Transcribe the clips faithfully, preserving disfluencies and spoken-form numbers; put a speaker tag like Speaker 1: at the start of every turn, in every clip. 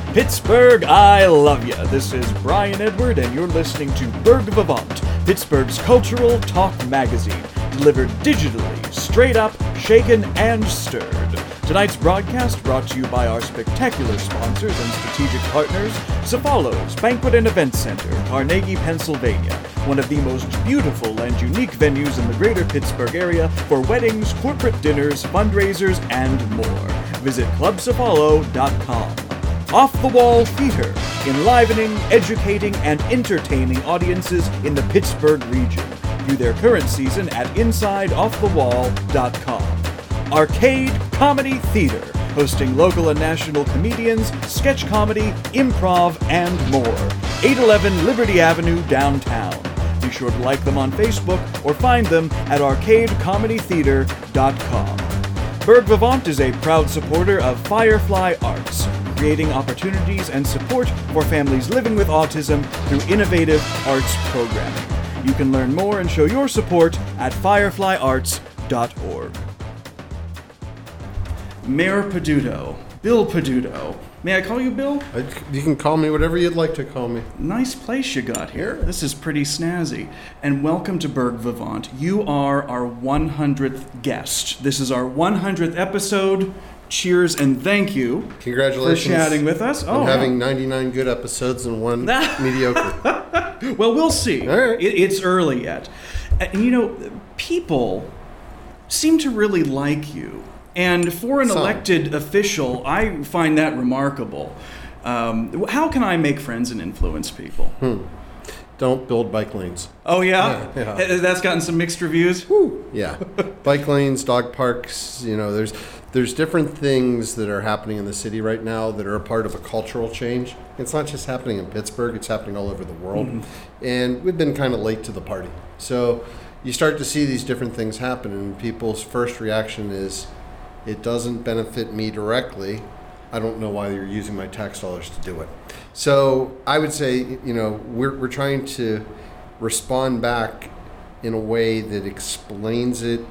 Speaker 1: Pittsburgh, I love ya. This is Brian Edward, and you're listening to Berg Vivant, Pittsburgh's cultural talk magazine, delivered digitally, straight up, shaken, and stirred. Tonight's broadcast brought to you by our spectacular sponsors and strategic partners, Cefalos Banquet and Event Center, Carnegie, Pennsylvania, one of the most beautiful and unique venues in the greater Pittsburgh area for weddings, corporate dinners, fundraisers, and more. Visit club cefalo dot com. Off the Wall Theater, enlivening, educating, and entertaining audiences in the Pittsburgh region. View their current season at inside off the wall dot com. Arcade Comedy Theater, hosting local and national comedians, sketch comedy, improv, and more. eight eleven Liberty Avenue, downtown. Be sure to like them on Facebook or find them at arcade comedy theater dot com. Berg Vivant is a proud supporter of Firefly Arts, creating opportunities and support for families living with autism through innovative arts programming. You can learn more and show your support at firefly arts dot org. Mayor Peduto, Bill Peduto. May I call you Bill?
Speaker 2: I, you can call me whatever you'd like to call me.
Speaker 1: Nice place you got here.
Speaker 2: Yeah.
Speaker 1: This is pretty snazzy. And welcome to Berg Vivant. You are our one hundredth guest. This is our one hundredth episode. Cheers and thank you.
Speaker 2: Congratulations.
Speaker 1: For chatting with us.
Speaker 2: Oh,
Speaker 1: oh,
Speaker 2: having
Speaker 1: yeah.
Speaker 2: ninety-nine good episodes and one mediocre.
Speaker 1: Well, we'll see.
Speaker 2: All right.
Speaker 1: It, it's early yet. And you know, people seem to really like you. And for an
Speaker 2: Some.
Speaker 1: elected official, I find that remarkable. Um, how can I make friends and influence people?
Speaker 2: Hmm. Don't build bike lanes.
Speaker 1: Oh, yeah?
Speaker 2: Yeah, yeah.
Speaker 1: That's gotten some mixed reviews?
Speaker 2: Woo. Yeah. Bike lanes, dog parks, you know, there's there's different things that are happening in the city right now that are a part of a cultural change. It's not just happening in Pittsburgh, it's happening all over the world. Mm-hmm. And we've been kind of late to the party. So you start to see these different things happen, and people's first reaction is, it doesn't benefit me directly. I don't know why you're using my tax dollars to do it. So I would say, you know, we're we're trying to respond back in a way that explains it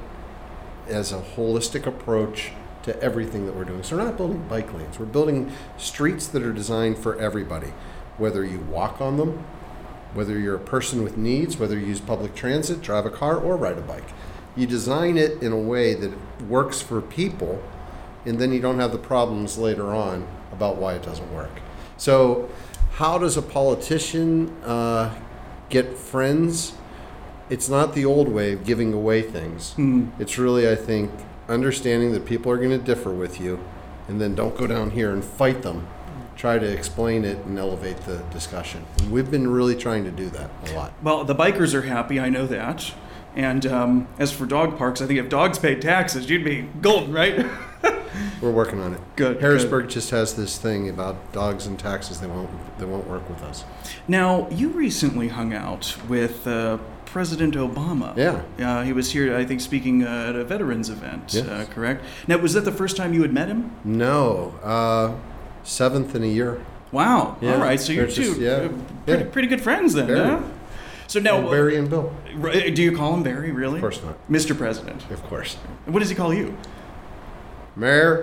Speaker 2: as a holistic approach to everything that we're doing. So we're not building bike lanes. We're building streets that are designed for everybody, whether you walk on them, whether you're a person with needs, whether you use public transit, drive a car, or ride a bike. You design it in a way that works for people, and then you don't have the problems later on about why it doesn't work. So how does a politician uh, get friends? It's not the old way of giving away things. Mm. It's really, I think, understanding that people are going to differ with you, and then don't go down here and fight them. Try to explain it and elevate the discussion. And we've been really trying to do that a lot.
Speaker 1: Well, the bikers are happy, I know that. And um, as for dog parks, I think if dogs paid taxes, you'd be golden, right?
Speaker 2: We're working on it.
Speaker 1: Good.
Speaker 2: Harrisburg
Speaker 1: good.
Speaker 2: just has this thing about dogs and taxes. They won't. They won't work with us.
Speaker 1: Now, you recently hung out with uh, President Obama.
Speaker 2: Yeah.
Speaker 1: Uh, he was here, I think, speaking uh, at a veterans event.
Speaker 2: Yes.
Speaker 1: Uh, correct. Now, was that the first time you had met him?
Speaker 2: No. Uh, seventh in a year.
Speaker 1: Wow.
Speaker 2: Yeah.
Speaker 1: All right. So you're two
Speaker 2: just, yeah.
Speaker 1: uh, pretty,
Speaker 2: yeah.
Speaker 1: pretty good friends then,
Speaker 2: Very.
Speaker 1: huh? So now,
Speaker 2: and Barry and Bill.
Speaker 1: Do you call him Barry, really?
Speaker 2: Of course not.
Speaker 1: Mister President.
Speaker 2: Of course.
Speaker 1: What does he call you?
Speaker 2: Mayor.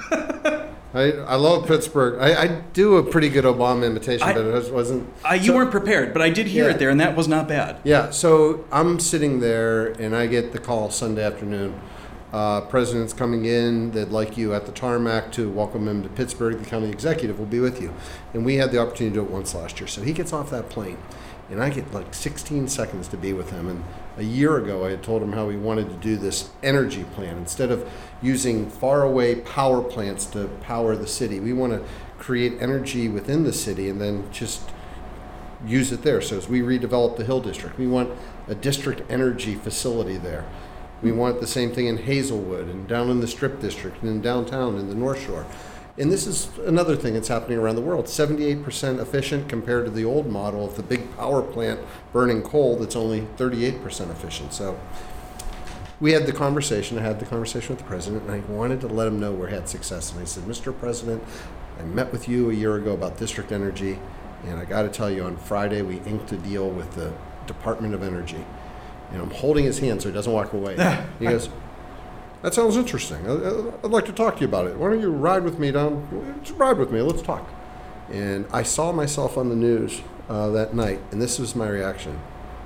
Speaker 2: I I love Pittsburgh. I, I do a pretty good Obama imitation,
Speaker 1: I,
Speaker 2: but it wasn't.
Speaker 1: I, you
Speaker 2: so,
Speaker 1: weren't prepared, but I did hear
Speaker 2: yeah.
Speaker 1: it there, and that was not bad.
Speaker 2: Yeah. So I'm sitting there, and I get the call Sunday afternoon. Uh, president's coming in. They'd like you at the tarmac to welcome him to Pittsburgh. The county executive will be with you. And we had the opportunity to do it once last year. So he gets off that plane, and I get like sixteen seconds to be with him. And a year ago, I had told him how we wanted to do this energy plan. Instead of using faraway power plants to power the city, we want to create energy within the city and then just use it there. So as we redevelop the Hill District, we want a district energy facility there. We want the same thing in Hazelwood and down in the Strip District and in downtown in the North Shore. And this is another thing that's happening around the world. seventy-eight percent efficient compared to the old model of the big power plant burning coal that's only thirty-eight percent efficient. So we had the conversation. I had the conversation with the president, and I wanted to let him know we had success. And I said, Mister President, I met with you a year ago about district energy, and I got to tell you, on Friday we inked a deal with the Department of Energy. And I'm holding his hand so he doesn't walk away. He goes, that sounds interesting. I'd like to talk to you about it. Why don't you ride with me down? Just ride with me. Let's talk. And I saw myself on the news uh, that night, and this was my reaction.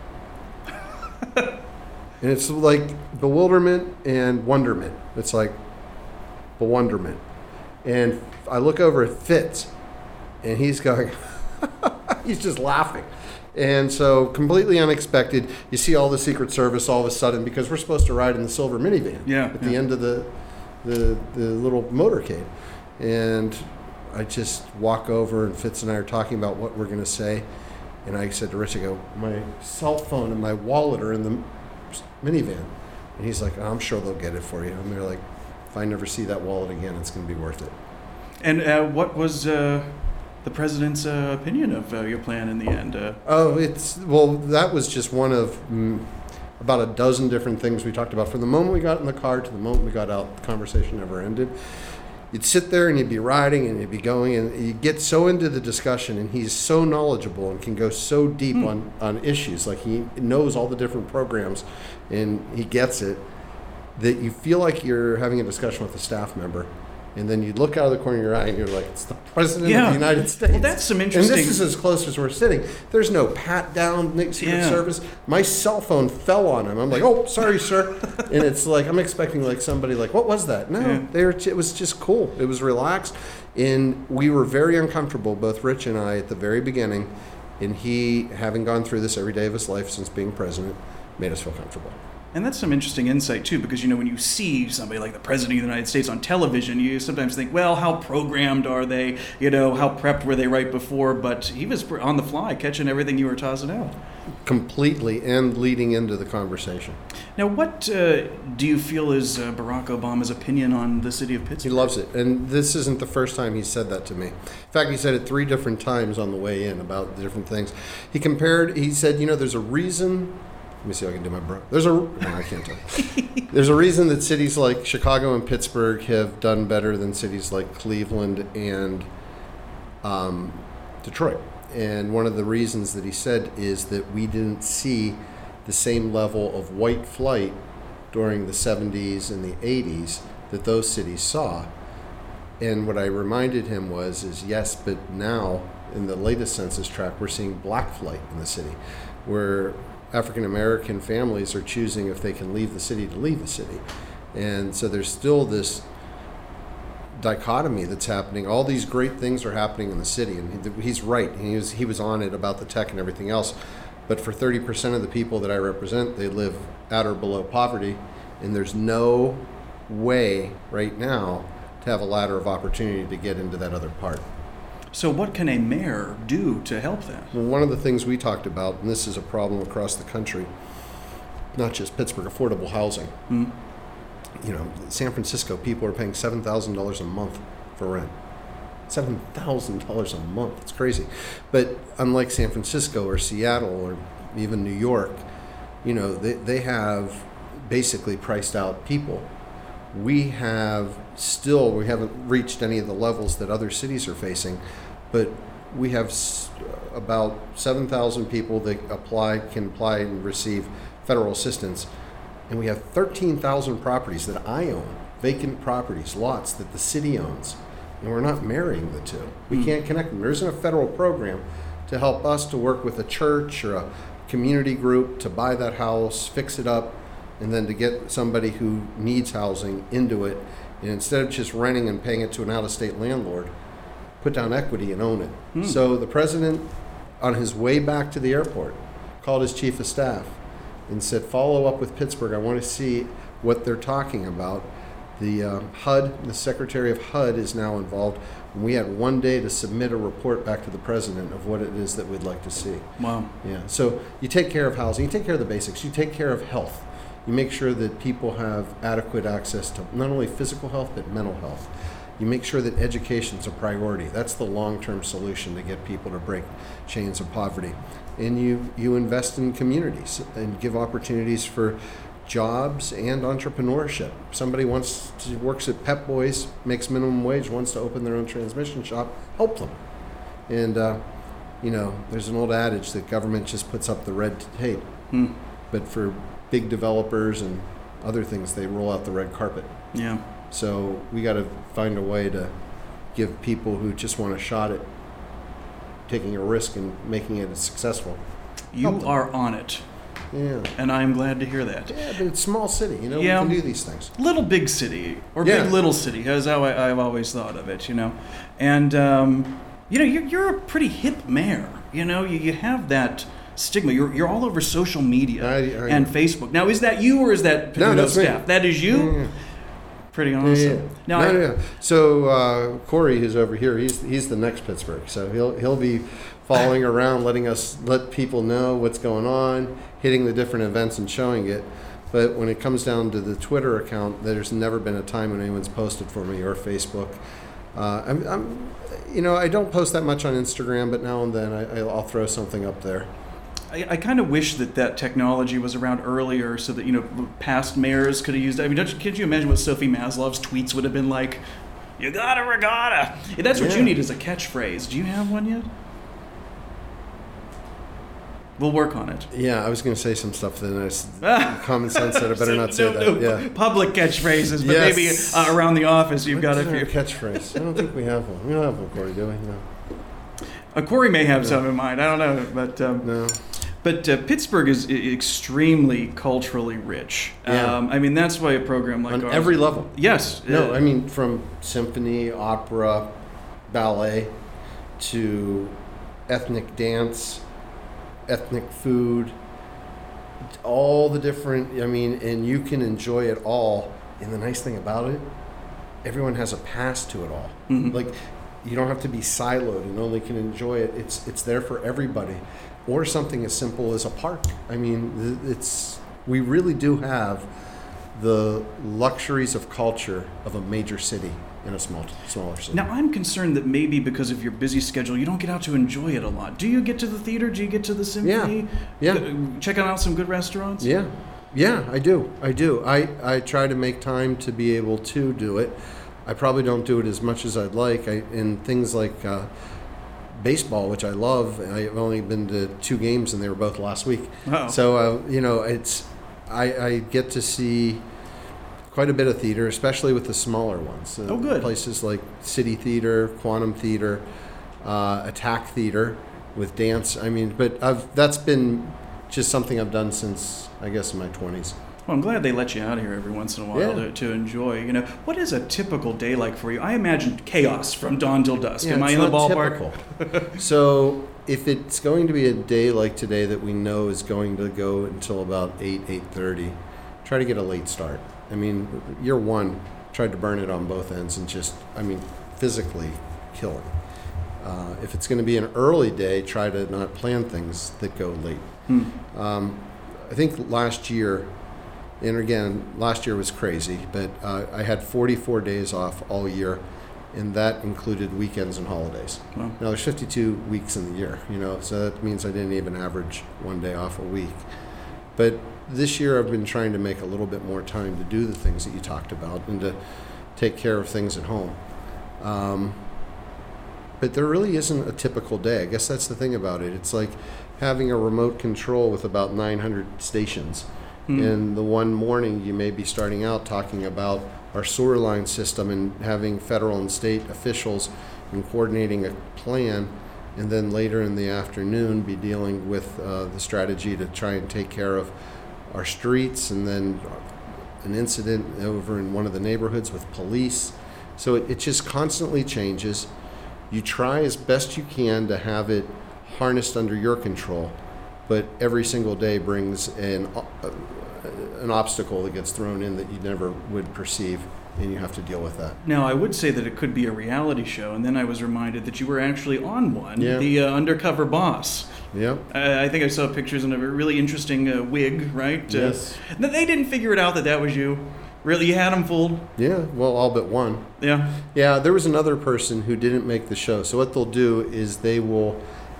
Speaker 2: And it's like bewilderment and wonderment. It's like bewilderment. And I look over at Fitz, and he's going, he's just laughing. And so completely unexpected, you see all the Secret Service all of a sudden, because we're supposed to ride in the silver minivan
Speaker 1: yeah,
Speaker 2: at
Speaker 1: yeah.
Speaker 2: the end of the, the the little motorcade. And I just walk over, and Fitz and I are talking about what we're going to say. And I said to Rich, I go, my cell phone and my wallet are in the minivan. And he's like, oh, I'm sure they'll get it for you. And they're like, if I never see that wallet again, it's going to be worth it.
Speaker 1: And uh, what was uh, the president's uh, opinion of uh, your plan in the end? Uh,
Speaker 2: oh, it's, well, that was just one of mm, about a dozen different things we talked about. From the moment we got in the car to the moment we got out, the conversation never ended. You'd sit there and you'd be riding and you'd be going, and you get so into the discussion, and he's so knowledgeable and can go so deep mm. on, on issues. Like, he knows all the different programs and he gets it, that you feel like you're having a discussion with a staff member. And then you look out of the corner of your eye and you're like, it's the President
Speaker 1: yeah.
Speaker 2: of the United States.
Speaker 1: Well, that's some interesting...
Speaker 2: And this is as close as we're sitting. There's no pat down, Secret
Speaker 1: yeah.
Speaker 2: Service. My cell phone fell on him. I'm like, oh, sorry, sir. And it's like, I'm expecting like somebody like, what was that? No,
Speaker 1: yeah.
Speaker 2: they were, it was just cool. It was relaxed. And we were very uncomfortable, both Rich and I, at the very beginning. And he, having gone through this every day of his life since being president, made us feel comfortable.
Speaker 1: And that's some interesting insight, too, because, you know, when you see somebody like the President of the United States on television, you sometimes think, well, how programmed are they? You know, how prepped were they right before? But he was on the fly, catching everything you were tossing out.
Speaker 2: Completely, and leading into the conversation.
Speaker 1: Now, what uh, do you feel is uh, Barack Obama's opinion on the city of Pittsburgh?
Speaker 2: He loves it. And this isn't the first time he said that to me. In fact, he said it three different times on the way in about the different things. He compared, he said, you know, there's a reason... Let me see if I can do my bro. There's a no, I can't tell. There's a reason that cities like Chicago and Pittsburgh have done better than cities like Cleveland and um, Detroit. And one of the reasons that he said is that we didn't see the same level of white flight during the seventies and the eighties that those cities saw. And what I reminded him was, is yes, but now in the latest census tract, we're seeing black flight in the city, where African American families are choosing if they can leave the city to leave the city. And so there's still this dichotomy that's happening. All these great things are happening in the city, and he's right. He was, he was on it about the tech and everything else. But for thirty percent of the people that I represent, they live at or below poverty, and there's no way right now to have a ladder of opportunity to get into that other part.
Speaker 1: So what can a mayor do to help that?
Speaker 2: Well, one of the things we talked about, and this is a problem across the country, not just Pittsburgh, affordable housing.
Speaker 1: Mm-hmm.
Speaker 2: You know, San Francisco, people are paying seven thousand dollars a month for rent. seven thousand dollars a month. It's crazy. But unlike San Francisco or Seattle or even New York, you know, they, they have basically priced out people. We have still, we haven't reached any of the levels that other cities are facing, but we have s- about seven thousand people that apply, can apply and receive federal assistance. And we have thirteen thousand properties that I own, vacant properties, lots that the city owns. And we're not marrying the two. We mm. can't connect them. There isn't a federal program to help us to work with a church or a community group to buy that house, fix it up, and then to get somebody who needs housing into it. And instead of just renting and paying it to an out-of-state landlord, put down equity and own it. Mm. So the president, on his way back to the airport, called his chief of staff and said, follow up with Pittsburgh. I want to see what they're talking about. The uh, H U D, the Secretary of H U D is now involved. And we had one day to submit a report back to the president of what it is that we'd like to see.
Speaker 1: Wow.
Speaker 2: Yeah. So you take care of housing, you take care of the basics, you take care of health. You make sure that people have adequate access to not only physical health, but mental health. You make sure that education's a priority. That's the long-term solution to get people to break chains of poverty. And you, you invest in communities and give opportunities for jobs and entrepreneurship. Somebody wants to, works at Pep Boys, makes minimum wage, wants to open their own transmission shop, help them. And, uh, you know, there's an old adage that government just puts up the red tape.
Speaker 1: Hmm.
Speaker 2: But for big developers and other things, they roll out the red carpet.
Speaker 1: Yeah.
Speaker 2: So we got to find a way to give people who just want a shot at taking a risk and making it successful.
Speaker 1: You are on it.
Speaker 2: Yeah.
Speaker 1: And I'm glad to hear that.
Speaker 2: Yeah, but it's small city, you know,
Speaker 1: Yeah.
Speaker 2: we can do these things.
Speaker 1: Little big city, or
Speaker 2: Yeah.
Speaker 1: big little city, is how I, I've always thought of it, you know. And, um, you know, you're, you're a pretty hip mayor, you know. You, you have that stigma. You're, you're all over social media
Speaker 2: I- I-
Speaker 1: and Facebook. Now, is that you or is that
Speaker 2: No,
Speaker 1: Pizzuto
Speaker 2: that's me.
Speaker 1: staff? That is you?
Speaker 2: Yeah.
Speaker 1: Pretty awesome.
Speaker 2: Yeah, yeah.
Speaker 1: Now,
Speaker 2: no,
Speaker 1: I,
Speaker 2: no, no. So uh, Corey, who's over here, he's he's the next Pittsburgh. So he'll he'll be following around, letting us let people know what's going on, hitting the different events and showing it. But when it comes down to the Twitter account, there's never been a time when anyone's posted for me, or Facebook. Uh, I'm, I'm, you know, I don't post that much on Instagram, but now and then I, I'll throw something up there.
Speaker 1: I, I kind of wish that that technology was around earlier so that, you know, past mayors could have used it. I mean, don't you, can't you imagine what Sophie Maslov's tweets would have been like? You gotta regatta. Yeah, that's what
Speaker 2: Yeah.
Speaker 1: you need as a catchphrase. Do you have one yet? We'll work on it.
Speaker 2: Yeah, I was going to say some stuff that I s- common sense said I better not say
Speaker 1: No,
Speaker 2: that.
Speaker 1: no,
Speaker 2: Yeah.
Speaker 1: Public catchphrases, but
Speaker 2: Yes.
Speaker 1: maybe uh, around the office you've got a
Speaker 2: What's our
Speaker 1: few.
Speaker 2: catchphrase. I don't think we have one. We don't have one, Corey, do we? No.
Speaker 1: Uh, Corey may have some in mind. I don't know, but um,
Speaker 2: No.
Speaker 1: but uh, Pittsburgh is I- extremely culturally rich.
Speaker 2: Yeah.
Speaker 1: Um, I mean, that's why a program like
Speaker 2: On
Speaker 1: ours.
Speaker 2: every level.
Speaker 1: Yes.
Speaker 2: No,
Speaker 1: uh,
Speaker 2: I mean from symphony, opera, ballet, to ethnic dance, ethnic food, all the different, I mean, and you can enjoy it all. And the nice thing about it, everyone has a pass to it all.
Speaker 1: Mhm.
Speaker 2: Like, you don't have to be siloed and only can enjoy it. It's it's there for everybody. Or something as simple as a park. I mean, th- it's we really do have the luxuries of culture of a major city in a small smaller city.
Speaker 1: Now, I'm concerned that maybe because of your busy schedule, you don't get out to enjoy it a lot. Do you get to the theater? Do you get to the symphony?
Speaker 2: Yeah.
Speaker 1: Uh, Checking out some good restaurants?
Speaker 2: Yeah, yeah, I do. I do. I, I try to make time to be able to do it. I probably don't do it as much as I'd like. I, in things like uh, baseball, which I love, I've only been to two games, and they were both last week.
Speaker 1: Oh.
Speaker 2: So uh, you know, it's I, I get to see quite a bit of theater, especially with the smaller ones. Uh,
Speaker 1: Oh, good.
Speaker 2: Places like City Theater, Quantum Theater, uh, Attack Theater with dance. I mean, but I've that's been just something I've done since, I guess, in my twenties.
Speaker 1: Well, I'm glad they let you out of here every once in a while
Speaker 2: Yeah.
Speaker 1: to, to enjoy. You know, what is a typical day like for you? I imagine chaos from dawn till dusk.
Speaker 2: Yeah,
Speaker 1: Am I
Speaker 2: it's
Speaker 1: in the
Speaker 2: not
Speaker 1: ballpark?
Speaker 2: typical. So if it's going to be a day like today that we know is going to go until about eight, eight thirty, try to get a late start. I mean, year one, tried to burn it on both ends and just, I mean, physically kill it. Uh, if it's going to be an early day, try to not plan things that go late.
Speaker 1: Hmm.
Speaker 2: Um, I think last year, and again, last year was crazy, but uh, I had forty-four days off all year, and that included weekends and holidays.
Speaker 1: Wow.
Speaker 2: Now, there's fifty-two weeks in the year, you know, so that means I didn't even average one day off a week. But this year I've been trying to make a little bit more time to do the things that you talked about and to take care of things at home. Um, but there really isn't a typical day. I guess that's the thing about it. It's like having a remote control with about nine hundred stations.
Speaker 1: Hmm.
Speaker 2: And the one morning you may be starting out talking about our sewer line system and having federal and state officials and coordinating a plan, and then later in the afternoon be dealing with uh, the strategy to try and take care of our streets, and then an incident over in one of the neighborhoods with police. So it, it just constantly changes. You try as best you can to have it harnessed under your control, but every single day brings an, uh, an obstacle that gets thrown in that you never would perceive, and you have to deal with that.
Speaker 1: Now, I would say that it could be a reality show, and then I was reminded that you were actually on one,
Speaker 2: Yeah.
Speaker 1: the uh, Undercover Boss.
Speaker 2: Yep.
Speaker 1: Uh, I think I saw pictures in a really interesting uh, wig, right?
Speaker 2: Yes.
Speaker 1: Uh, they didn't figure it out that that was you. Really, you had them fooled.
Speaker 2: Yeah, well, all but one.
Speaker 1: Yeah.
Speaker 2: Yeah, there was another person who didn't make the show. So what they'll do is they will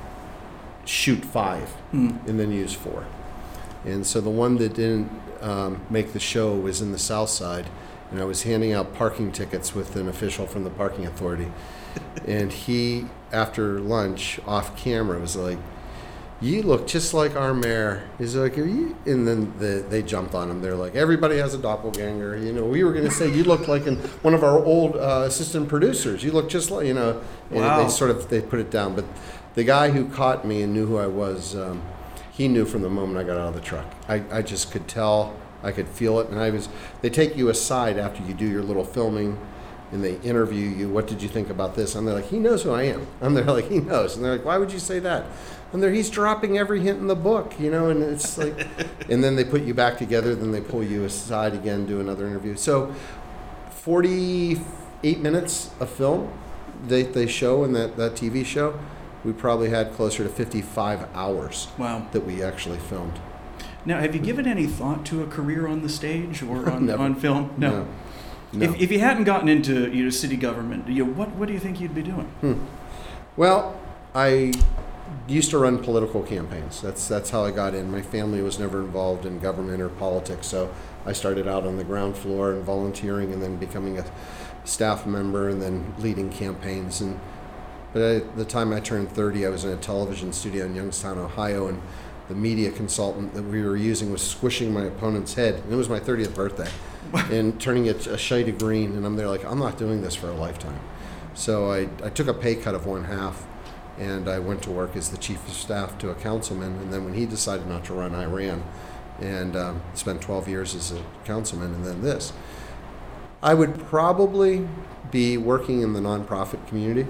Speaker 2: shoot five
Speaker 1: Hmm.
Speaker 2: and then use four. And so the one that didn't um, make the show was in the South Side, and I was handing out parking tickets with an official from the parking authority. And he, after lunch, off camera, was like, "You look just like our mayor." He's like, "Are you?" And then the, they jumped on him. They're like, "Everybody has a doppelganger." You know, we were going to say you look like an, one of our old uh, assistant producers. You look just like, you know. And
Speaker 1: Wow.
Speaker 2: they sort of they put it down, but the guy who caught me and knew who I was, um, he knew from the moment I got out of the truck. I, I just could tell, I could feel it, and I was. They take you aside after you do your little filming, and they interview you. What did you think about this? And they're like, he knows who I am. And they're like, he knows. And they're like, why would you say that? And they're, he's dropping every hint in the book, you know. And it's like, and then they put you back together. Then they pull you aside again, do another interview. So, forty-eight minutes of film they they show in that that T V show. We probably had closer to fifty-five hours.
Speaker 3: Wow.
Speaker 2: That we actually filmed.
Speaker 3: Now, have you given any thought to a career on the stage or on,
Speaker 2: Never.
Speaker 3: on film? No.
Speaker 2: No. No.
Speaker 3: If, if you hadn't gotten into you know city government, you know, what what do you think you'd be doing?
Speaker 2: Hmm. Well, I used to run political campaigns. That's that's how I got in. My family was never involved in government or politics, so I started out on the ground floor and volunteering, and then becoming a staff member, and then leading campaigns. And but at the time I turned thirty, I was in a television studio in Youngstown, Ohio, and the media consultant that we were using was squishing my opponent's head. And it was my thirtieth birthday, and turning it a shade of green. And I'm there like, I'm not doing this for a lifetime. So I, I took a pay cut of one half, and I went to work as the chief of staff to a councilman. And then when he decided not to run, I ran, and um, spent twelve years as a councilman, and then this. I would probably be working in the nonprofit community.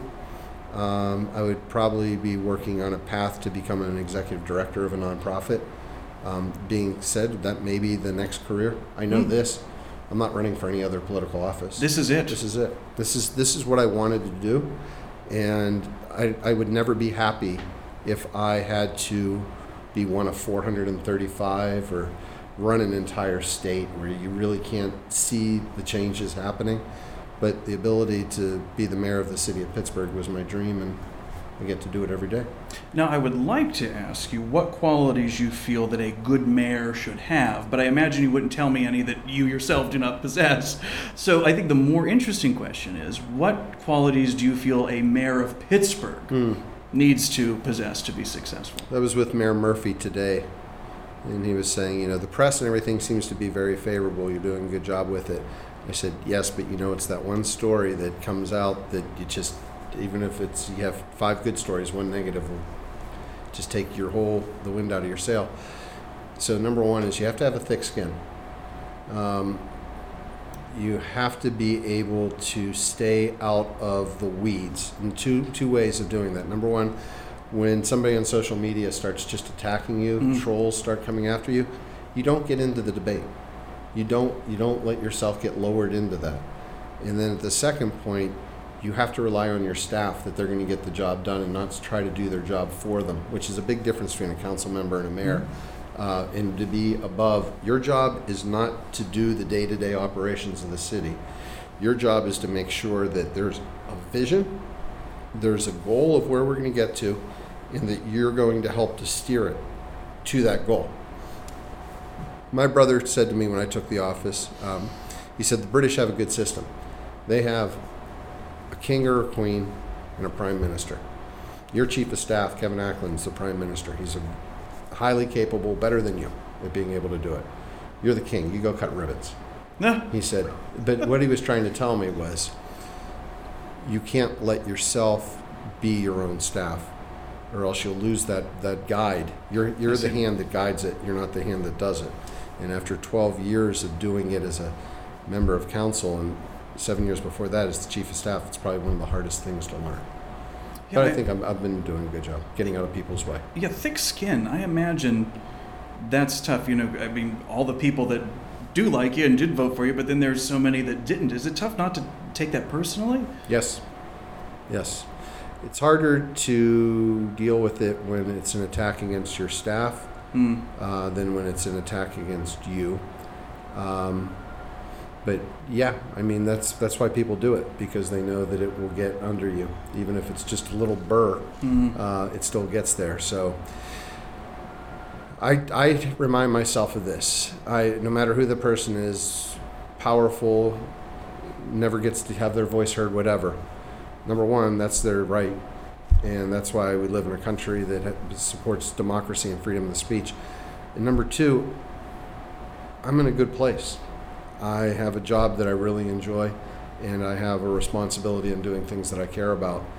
Speaker 2: Um, I would probably be working on a path to become an executive director of a nonprofit. Um, being said, that may be the next career. I know mm. this. I'm not running for any other political office.
Speaker 3: This is it.
Speaker 2: This is it. This is this is what I wanted to do, and I, I would never be happy if I had to be one of four hundred thirty-five or run an entire state where you really can't see the changes happening. But the ability to be the mayor of the city of Pittsburgh was my dream, and I get to do it every day.
Speaker 3: Now, I would like to ask you what qualities you feel that a good mayor should have, but I imagine you wouldn't tell me any that you yourself do not possess. So I think the more interesting question is, what qualities do you feel a mayor of Pittsburgh mm. needs to possess to be successful?
Speaker 2: I was with Mayor Murphy today, and he was saying, you know, the press and everything seems to be very favorable. You're doing a good job with it. I said, yes, but you know, it's that one story that comes out that you just, even if it's, you have five good stories, one negative will just take your whole, the wind out of your sail. So number one is you have to have a thick skin. Um, you have to be able to stay out of the weeds. And two, two ways of doing that. Number one, when somebody on social media starts just attacking you, mm-hmm. trolls start coming after you, you don't get into the debate. You don't you don't let yourself get lowered into that. And then at the second point, you have to rely on your staff that they're going to get the job done and not try to do their job for them, which is a big difference between a council member and a mayor. Mm-hmm. Uh, and to be above, your job is not to do the day-to-day operations of the city. Your job is to make sure that there's a vision, there's a goal of where we're going to get to, and that you're going to help to steer it to that goal. My brother said to me when I took the office, um, he said, the British have a good system. They have a king or a queen and a prime minister. Your chief of staff, Kevin Acland, is the prime minister. He's a highly capable, better than you at being able to do it. You're the king. You go cut ribbons.
Speaker 3: No.
Speaker 2: He said, but what he was trying to tell me was, you can't let yourself be your own staff, or else you'll lose that, that guide. You're, you're the hand that guides it. You're not the hand that does it. And after twelve years of doing it as a member of council, and seven years before that as the chief of staff, it's probably one of the hardest things to learn. Yeah, but I, I think I'm, I've been doing a good job getting out of people's way.
Speaker 3: Yeah, thick skin. I imagine that's tough. You know, I mean, all the people that do like you and did vote for you, but then there's so many that didn't. Is it tough not to take that personally?
Speaker 2: Yes. Yes. It's harder to deal with it when it's an attack against your staff mm. uh, than when it's an attack against you. Um, but yeah, I mean, that's that's why people do it, because they know that it will get under you. Even if it's just a little burr, mm. uh, it still gets there. So I, I remind myself of this. I, no matter who the person is, powerful, never gets to have their voice heard, whatever. Number one, that's their right. And that's why we live in a country that supports democracy and freedom of speech. And number two, I'm in a good place. I have a job that I really enjoy, and I have a responsibility in doing things that I care about.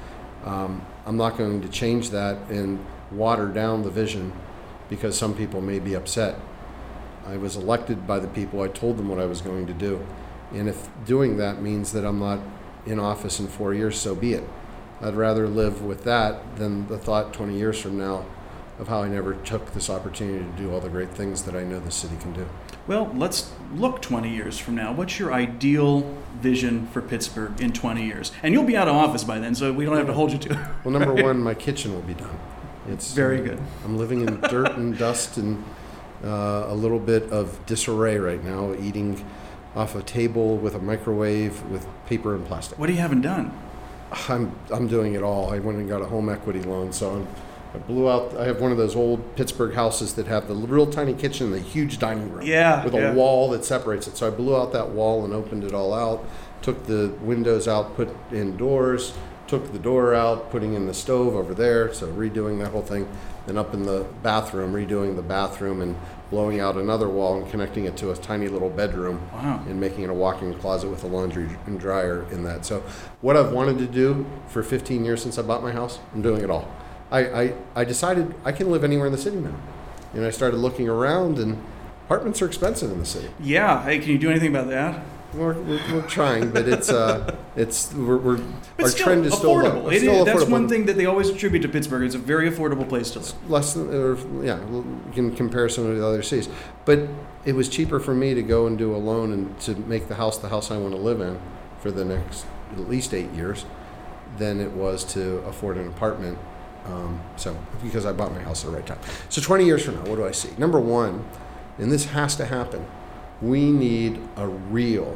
Speaker 2: Um, I'm not going to change that and water down the vision because some people may be upset. I was elected by the people. I told them what I was going to do. And if doing that means that I'm not in office in four years, so be it. I'd rather live with that than the thought twenty years from now of how I never took this opportunity to do all the great things that I know the city can do.
Speaker 3: Well, let's look twenty years from now. What's your ideal vision for Pittsburgh in twenty years? And you'll be out of office by then, so we don't have to hold you to it.
Speaker 2: Well, number one, my kitchen will be done. It's
Speaker 3: very good.
Speaker 2: I'm living in dirt and dust and uh, a little bit of disarray right now, eating off a table with a microwave with paper and plastic.
Speaker 3: What do you haven't done?
Speaker 2: I'm I'm doing it all. I went and got a home equity loan, so I'm, I blew out. I have one of those old Pittsburgh houses that have the real tiny kitchen and the huge dining room,
Speaker 3: yeah,
Speaker 2: with
Speaker 3: yeah.
Speaker 2: a wall that separates it. So I blew out that wall and opened it all out. Took the windows out, put in doors. Took the door out, putting in the stove over there. So redoing that whole thing. Then up in the bathroom, redoing the bathroom and blowing out another wall and connecting it to a tiny little bedroom.
Speaker 3: Wow.
Speaker 2: And making it a walk-in closet with a laundry and dryer in that. So what I've wanted to do for fifteen years since I bought my house, I'm doing it all. I, I, I decided I can live anywhere in the city now. And I started looking around, and apartments are expensive in the city.
Speaker 3: Yeah. Hey, can you do anything about that?
Speaker 2: We're, we're, we're trying, but it's uh, it's we're, we're
Speaker 3: But
Speaker 2: our
Speaker 3: still
Speaker 2: trend is still
Speaker 3: affordable.
Speaker 2: low.
Speaker 3: It
Speaker 2: It's still
Speaker 3: is, that's
Speaker 2: affordable.
Speaker 3: one thing that they always attribute to Pittsburgh. It's a very affordable place to live.
Speaker 2: Less than, or, yeah, in comparison to the other cities. But it was cheaper for me to go and do a loan and to make the house the house I want to live in for the next at least eight years than it was to afford an apartment. Um, so because I bought my house at the right time. So twenty years from now, what do I see? Number one, and this has to happen, we need a real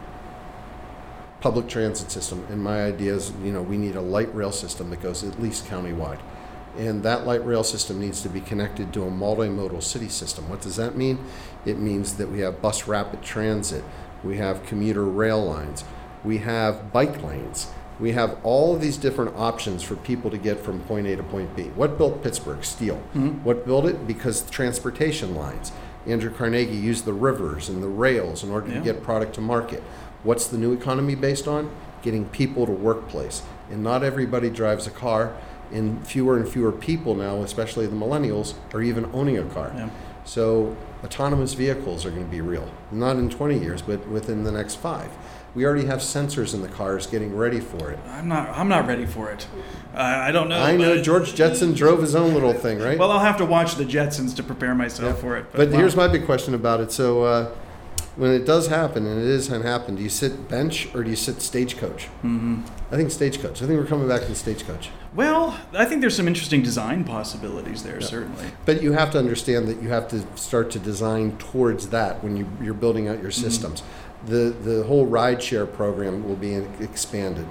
Speaker 2: public transit system. And my idea is, you know, we need a light rail system that goes at least countywide. And that light rail system needs to be connected to a multimodal city system. What does that mean? It means that we have bus rapid transit, we have commuter rail lines, we have bike lanes, we have all of these different options for people to get from point A to point B. What built Pittsburgh? Steel. Mm-hmm. What built it? Because transportation lines. Andrew Carnegie used the rivers and the rails in order yeah. to get product to market. What's the new economy based on? Getting people to workplace. And not everybody drives a car, and fewer and fewer people now, especially the millennials, are even owning a car.
Speaker 3: Yeah.
Speaker 2: So autonomous vehicles are going to be real. Not in twenty years, but within the next five. We already have sensors in the cars getting ready for it.
Speaker 3: I'm not I'm not ready for it. Uh, I don't know.
Speaker 2: I know
Speaker 3: but,
Speaker 2: George Jetson drove his own little thing, right?
Speaker 3: Well, I'll have to watch the Jetsons to prepare myself
Speaker 2: yeah.
Speaker 3: for it.
Speaker 2: But,
Speaker 3: But,
Speaker 2: but
Speaker 3: wow.
Speaker 2: here's my big question about it. So uh, when it does happen, and it is going to happen, do you sit bench or do you sit stagecoach?
Speaker 3: Mm-hmm.
Speaker 2: I think stagecoach. I think we're coming back to the stagecoach.
Speaker 3: Well, I think there's some interesting design possibilities there,
Speaker 2: Yeah.
Speaker 3: certainly.
Speaker 2: But you have to understand that you have to start to design towards that when you, you're building out your systems. Mm-hmm. The the whole rideshare program will be expanded.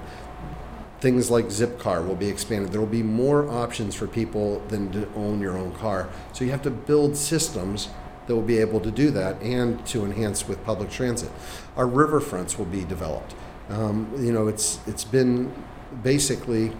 Speaker 2: Things like Zipcar will be expanded. There will be more options for people than to own your own car. So you have to build systems that will be able to do that and to enhance with public transit. Our riverfronts will be developed. Um, you know, it's it's been basically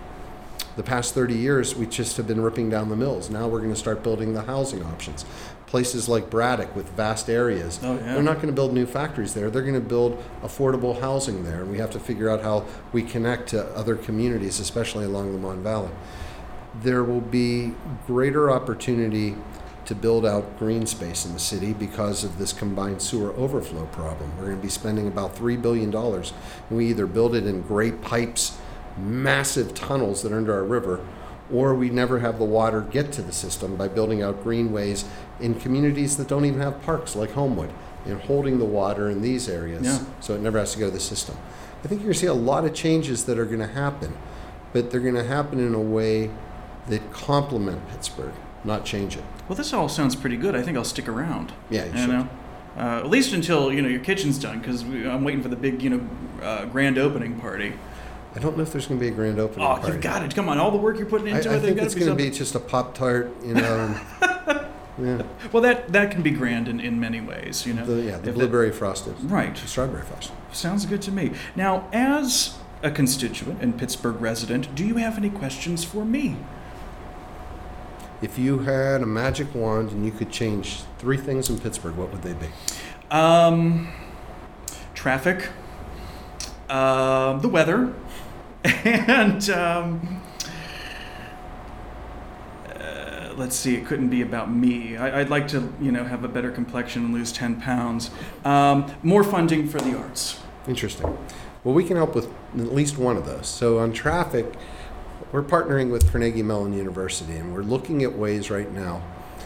Speaker 2: the past thirty years, we just have been ripping down the mills. Now we're going to start building the housing options. Places like Braddock with vast areas,
Speaker 3: oh, yeah.
Speaker 2: they're not going to build new factories there. They're going to build affordable housing there. And we have to figure out how we connect to other communities, especially along the Mon Valley. There will be greater opportunity to build out green space in the city because of this combined sewer overflow problem. We're going to be spending about three billion dollars. And we either build it in great pipes, massive tunnels that are under our river, or we never have the water get to the system by building out greenways in communities that don't even have parks, like Homewood, and holding the water in these areas
Speaker 3: yeah.
Speaker 2: so it never has to go to the system. I think you're going to see a lot of changes that are going to happen, but they're going to happen in a way that complement Pittsburgh, not change it.
Speaker 3: Well, this all sounds pretty good. I think I'll stick around.
Speaker 2: Yeah, you,
Speaker 3: you
Speaker 2: should.
Speaker 3: know, uh, at least until you know your kitchen's done, because I'm waiting for the big you know uh, grand opening party.
Speaker 2: I don't know if there's going to be a grand opening
Speaker 3: Oh,
Speaker 2: party.
Speaker 3: you've got it. Come on, all the work you're putting into
Speaker 2: I,
Speaker 3: it.
Speaker 2: I think
Speaker 3: there's
Speaker 2: it's
Speaker 3: gotta
Speaker 2: going to
Speaker 3: be
Speaker 2: be just a Pop-Tart, you know. yeah.
Speaker 3: Well, that that can be grand in, in many ways, you know.
Speaker 2: The, yeah, the
Speaker 3: If
Speaker 2: blueberry frosted.
Speaker 3: Right.
Speaker 2: The strawberry frosted.
Speaker 3: Sounds good to me. Now, as a constituent and Pittsburgh resident, do you have any questions for me?
Speaker 2: If you had a magic wand and you could change three things in Pittsburgh, what would they be?
Speaker 3: Um, traffic, uh, the weather, And um, uh, let's see, it couldn't be about me. I, I'd like to, you know, have a better complexion and lose ten pounds. Um, more funding for the arts.
Speaker 2: Interesting. Well, we can help with at least one of those. So on traffic, we're partnering with Carnegie Mellon University, and we're looking at ways right now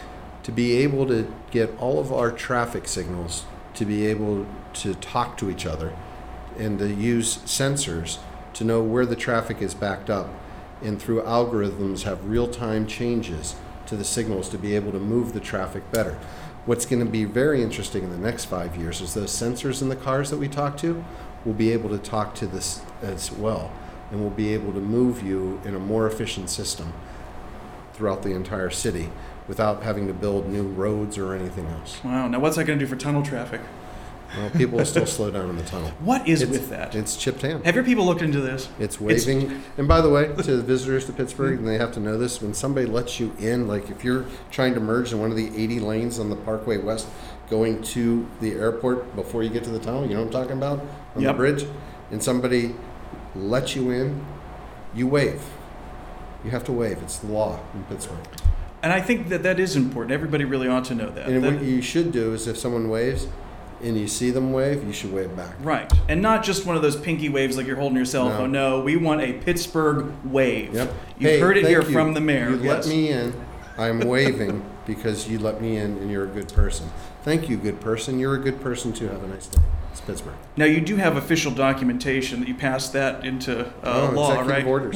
Speaker 2: to be able to get all of our traffic signals to be able to talk to each other and to use sensors to know where the traffic is backed up, and through algorithms have real-time changes to the signals to be able to move the traffic better. What's going to be very interesting in the next five years is those sensors in the cars that we talk to will be able to talk to this as well, and will be able to move you in a more efficient system throughout the entire city without having to build new roads or anything else.
Speaker 3: Wow. Now, what's that going to do for tunnel traffic?
Speaker 2: Well, people will still slow down in the tunnel.
Speaker 3: What is
Speaker 2: It's-
Speaker 3: with that?
Speaker 2: It's chipped hand.
Speaker 3: Have your people looked into this?
Speaker 2: It's waving. And by the way, to the visitors to Pittsburgh, and they have to know this, when somebody lets you in, like if you're trying to merge in one of the eighty lanes on the Parkway West going to the airport before you get to the tunnel, you know what I'm talking about? On
Speaker 3: Yep.
Speaker 2: the bridge, and somebody lets you in, you wave. You have to wave. It's the law in Pittsburgh.
Speaker 3: And I think that that is important. Everybody really ought to know that.
Speaker 2: And
Speaker 3: That-
Speaker 2: what you should do is if someone waves and you see them wave, you should wave back.
Speaker 3: Right. And not just one of those pinky waves like you're holding your cell
Speaker 2: No.
Speaker 3: phone. No, we want a Pittsburgh wave.
Speaker 2: Yep.
Speaker 3: You've
Speaker 2: Hey,
Speaker 3: heard it
Speaker 2: thank
Speaker 3: here
Speaker 2: you.
Speaker 3: from the mayor.
Speaker 2: You
Speaker 3: yes.
Speaker 2: let me in. I'm waving because you let me in and you're a good person. Thank you, good person. You're a good person too. Have a nice day. It's Pittsburgh.
Speaker 3: Now, you do have official documentation that you passed that into uh,
Speaker 2: oh,
Speaker 3: law,
Speaker 2: executive
Speaker 3: right?
Speaker 2: orders.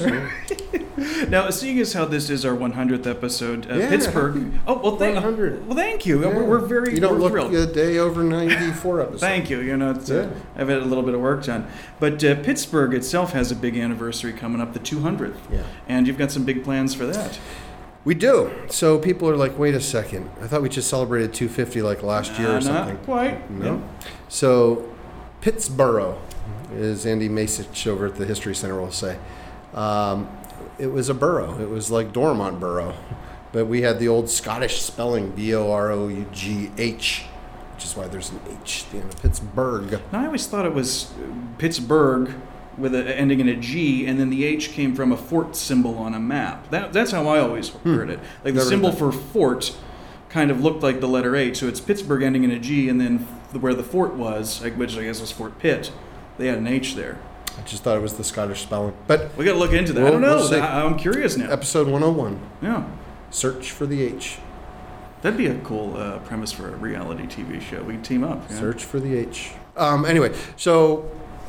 Speaker 2: Yeah.
Speaker 3: Now, seeing as how this is our one hundredth episode, uh,
Speaker 2: Yeah,
Speaker 3: Pittsburgh.
Speaker 2: happy
Speaker 3: Oh, well, thank
Speaker 2: one hundred.
Speaker 3: Well, thank you.
Speaker 2: Yeah.
Speaker 3: We're, we're very
Speaker 2: You don't
Speaker 3: we're
Speaker 2: look
Speaker 3: thrilled.
Speaker 2: a day over ninety-four episodes.
Speaker 3: Thank you. You know, it's, uh,
Speaker 2: Yeah.
Speaker 3: I've had a little bit of work done. But uh, Pittsburgh itself has a big anniversary coming up, the two hundredth.
Speaker 2: Yeah.
Speaker 3: And you've got some big plans for that.
Speaker 2: We do. So people are like, wait a second. I thought we just celebrated two fifty like last year
Speaker 3: Uh,
Speaker 2: or something.
Speaker 3: Not quite.
Speaker 2: No. So Pittsboro, as Andy Masich over at the History Center will say, um, it was a borough. It was like Dormont Borough. But we had the old Scottish spelling, B O R O U G H, which is why there's an H at the end of Pittsburgh.
Speaker 3: Now, I always thought it was uh, Pittsburgh with a ending in a G, and then the H came from a fort symbol on a map. That, that's how I always heard it. Like the
Speaker 2: Never
Speaker 3: symbol
Speaker 2: heard
Speaker 3: for fort kind of looked like the letter H, so it's Pittsburgh ending in a G, and then f- where the fort was, like, which I guess was Fort Pitt, they had an H there.
Speaker 2: I just thought it was the Scottish spelling. But
Speaker 3: We got to look into that. I
Speaker 2: We'll-
Speaker 3: don't know.
Speaker 2: we'll see.
Speaker 3: I, I'm curious now.
Speaker 2: episode one oh one,
Speaker 3: Yeah,
Speaker 2: search for the H.
Speaker 3: that'd be a cool uh, premise for a reality T V show. We can team up. Yeah?
Speaker 2: Search for the H. Um, anyway, so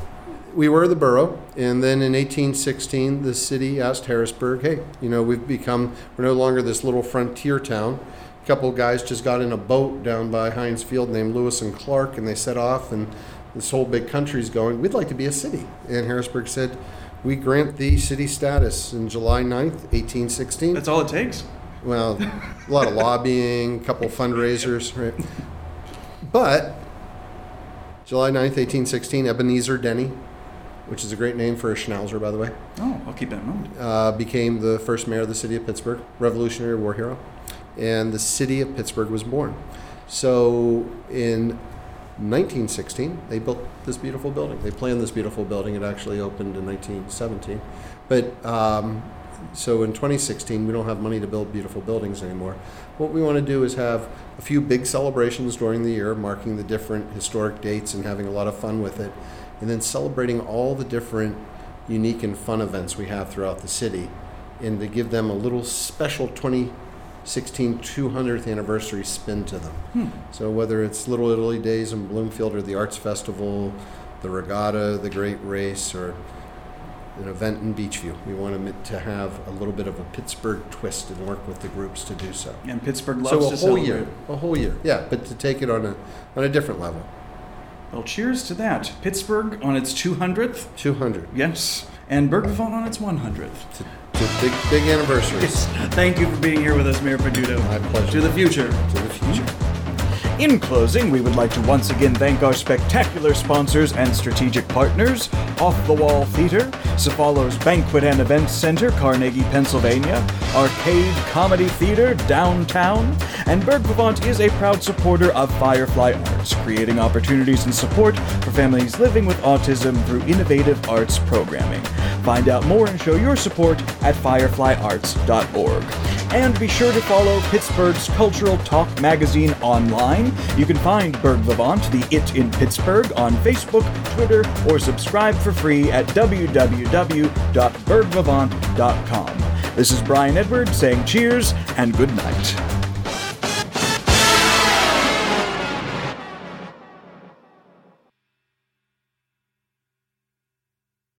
Speaker 2: we were the borough, and then in eighteen sixteen, the city asked Harrisburg, hey, you know, we've become, we're no longer this little frontier town. A couple of guys just got in a boat down by Heinz Field named Lewis and Clark, and they set off, and this whole big country's going, we'd like to be a city. And Harrisburg said, we grant thee city status in July ninth, eighteen sixteen.
Speaker 3: That's all it takes.
Speaker 2: Well, a lot of lobbying, a couple fundraisers, right? But July ninth, eighteen sixteen, Ebenezer Denny, which is a great name for a schnauzer, by the way,
Speaker 3: Oh, I'll keep that in mind.
Speaker 2: uh, became the first mayor of the city of Pittsburgh, Revolutionary War hero, and the city of Pittsburgh was born. So in nineteen sixteen, they built this beautiful building. They planned this beautiful building. It actually opened in nineteen seventeen. But um, so in twenty sixteen, we don't have money to build beautiful buildings anymore. What we want to do is have a few big celebrations during the year, marking the different historic dates and having a lot of fun with it, and then celebrating all the different unique and fun events we have throughout the city, and to give them a little special twenty sixteen two hundredth anniversary spin to them.
Speaker 3: Hmm.
Speaker 2: So whether it's Little Italy Days in Bloomfield or the Arts Festival, the Regatta, the Great Race, or an event in Beachview, we want them to have a little bit of a Pittsburgh twist and work with the groups to do so.
Speaker 3: And Pittsburgh loves
Speaker 2: So a
Speaker 3: to
Speaker 2: whole
Speaker 3: celebrate.
Speaker 2: year, a whole year, yeah, but to take it on a on a different level,
Speaker 3: Well, cheers to that. Pittsburgh on its two hundredth.
Speaker 2: two hundred.
Speaker 3: Yes. And Bergvavon on its one hundredth.
Speaker 2: To, to big big anniversaries.
Speaker 3: Thank you for being here with us, Mayor Peduto.
Speaker 2: My pleasure.
Speaker 3: To the future.
Speaker 2: To the future.
Speaker 1: In closing, we would like to once again thank our spectacular sponsors and strategic partners, Off the Wall Theater, Cephalo's Banquet and Events Center, Carnegie, Pennsylvania, Arcade Comedy Theater, downtown, and Bergvavant is a proud supporter of Firefly Arts, creating opportunities and support for families living with autism through innovative arts programming. Find out more and show your support at firefly arts dot org. And be sure to follow Pittsburgh's Cultural Talk magazine online. You can find Berg Vivant, the It in Pittsburgh, on Facebook, Twitter, or subscribe for free at w w w dot berg vivant dot com. This is Brian Edward saying cheers and good night.